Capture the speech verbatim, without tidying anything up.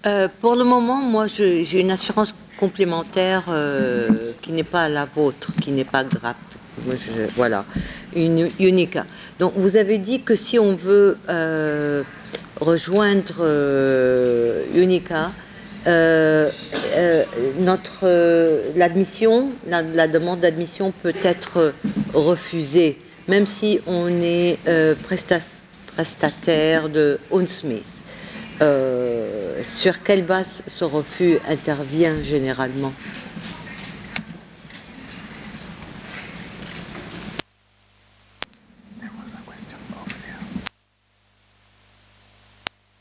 Euh, pour le moment, moi, je- j'ai une assurance complémentaire euh, qui n'est pas la vôtre, qui n'est pas G R A P. Moi, je- voilà, une Unica. Donc, vous avez dit que si on veut euh, rejoindre euh, Unica, euh, euh, notre euh, l'admission, la, la demande d'admission peut être refusée, même si on est euh, presta- prestataire de Hunsmith. Euh, sur quelle base ce refus intervient généralement?